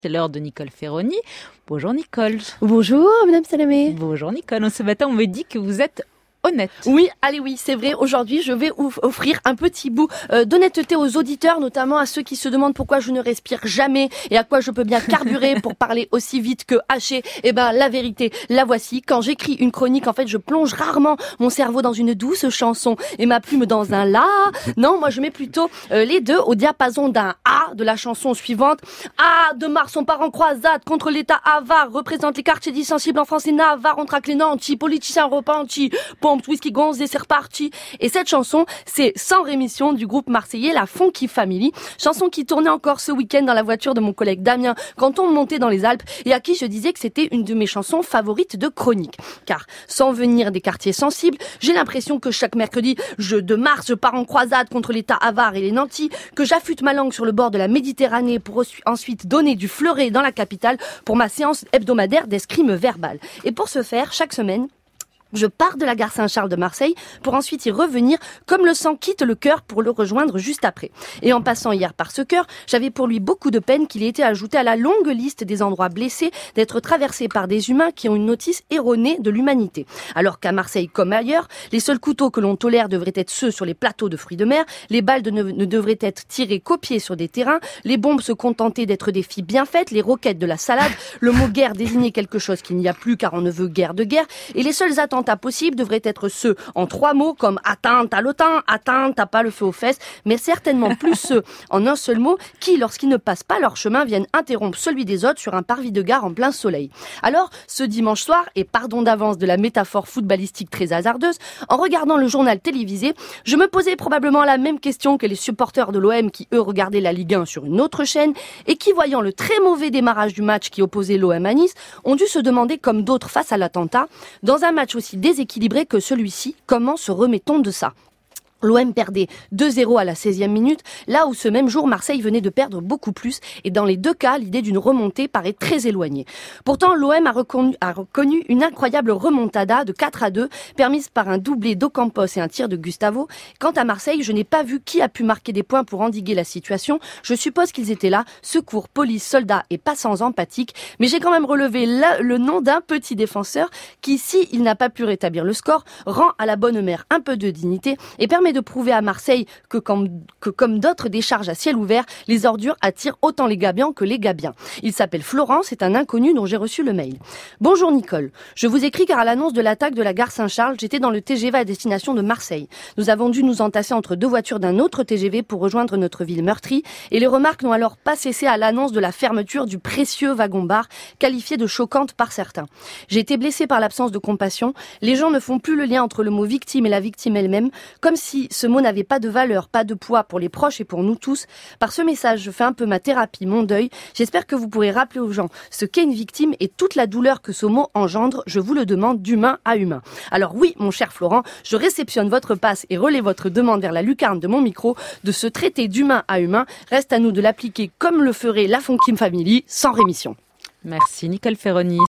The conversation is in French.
C'est l'heure de Nicole Ferroni. Bonjour Nicole. Bonjour Madame Salamé. Bonjour Nicole. Ce matin, on me dit que vous êtes honnête. Oui, c'est vrai. Aujourd'hui, je vais offrir un petit bout d'honnêteté aux auditeurs, notamment à ceux qui se demandent pourquoi je ne respire jamais et à quoi je peux bien carburer pour parler aussi vite que haché. Eh ben, la vérité, la voici. Quand j'écris une chronique, en fait, je plonge rarement mon cerveau dans une douce chanson et ma plume dans un la. Non, moi, je mets plutôt les deux au diapason d'un A de la chanson suivante. A de Mars, on part en croisade contre l'État avare, représente les quartiers dissensibles en France et Navarre, on traque les nantis, politiciens repentis, whisky gonze et c'est reparti. Et cette chanson, c'est Sans rémission du groupe marseillais La Funky Family. Chanson qui tournait encore ce week-end dans la voiture de mon collègue Damien quand on montait dans les Alpes et à qui je disais que c'était une de mes chansons favorites de chronique. Car sans venir des quartiers sensibles, j'ai l'impression que chaque mercredi, de mars, je pars en croisade contre l'État avare et les nantis, que j'affûte ma langue sur le bord de la Méditerranée pour ensuite donner du fleuret dans la capitale pour ma séance hebdomadaire d'escrime verbale. Et pour ce faire, chaque semaine, je pars de la gare Saint-Charles de Marseille pour ensuite y revenir comme le sang quitte le cœur pour le rejoindre juste après. Et en passant hier par ce cœur, j'avais pour lui beaucoup de peine qu'il ait été ajouté à la longue liste des endroits blessés d'être traversés par des humains qui ont une notice erronée de l'humanité. Alors qu'à Marseille comme ailleurs, les seuls couteaux que l'on tolère devraient être ceux sur les plateaux de fruits de mer, les balles ne devraient être tirées qu'au pied sur des terrains, les bombes se contenter d'être des filles bien faites, les roquettes de la salade, le mot guerre désignait quelque chose qu'il n'y a plus car on ne veut guère de guerre, et les seuls attentats possibles devraient être ceux en 3 mots comme atteinte à l'OTAN, atteinte à pas le feu aux fesses, mais certainement plus ceux en un seul mot qui, lorsqu'ils ne passent pas leur chemin, viennent interrompre celui des autres sur un parvis de gare en plein soleil. Alors, ce dimanche soir, et pardon d'avance de la métaphore footballistique très hasardeuse, en regardant le journal télévisé, je me posais probablement la même question que les supporters de l'OM qui, eux, regardaient la Ligue 1 sur une autre chaîne et qui, voyant le très mauvais démarrage du match qui opposait l'OM à Nice, ont dû se demander, comme d'autres face à l'attentat, dans un match aussi déséquilibré que celui-ci, comment se remet-on de ça ? L'OM perdait 2-0 à la 16e minute, là où ce même jour, Marseille venait de perdre beaucoup plus, et dans les deux cas, l'idée d'une remontée paraît très éloignée. Pourtant, l'OM a reconnu une incroyable remontada de 4-2, permise par un doublé d'Ocampos et un tir de Gustavo. Quant à Marseille, je n'ai pas vu qui a pu marquer des points pour endiguer la situation. Je suppose qu'ils étaient là, secours, police, soldats et passants empathiques, mais j'ai quand même relevé le nom d'un petit défenseur qui, s'il n'a pas pu rétablir le score, rend à la bonne mère un peu de dignité et permet de prouver à Marseille que comme d'autres décharges à ciel ouvert, les ordures attirent autant les gabians que les gabiens. Il s'appelle Florent, c'est un inconnu dont j'ai reçu le mail. Bonjour Nicole, je vous écris car à l'annonce de l'attaque de la gare Saint-Charles, j'étais dans le TGV à destination de Marseille. Nous avons dû nous entasser entre 2 voitures d'un autre TGV pour rejoindre notre ville meurtrie et les remarques n'ont alors pas cessé à l'annonce de la fermeture du précieux wagon-bar, qualifié de choquante par certains. J'ai été blessée par l'absence de compassion, les gens ne font plus le lien entre le mot victime et la victime elle-même, comme si ce mot n'avait pas de valeur, pas de poids pour les proches et pour nous tous. Par ce message, je fais un peu ma thérapie, mon deuil. J'espère que vous pourrez rappeler aux gens ce qu'est une victime et toute la douleur que ce mot engendre. Je vous le demande d'humain à humain. Alors oui, mon cher Florent, je réceptionne votre passe et relais votre demande vers la lucarne de mon micro de ce traité d'humain à humain. Reste à nous de l'appliquer comme le ferait la Funky Family, sans rémission. Merci Nicole Ferroni.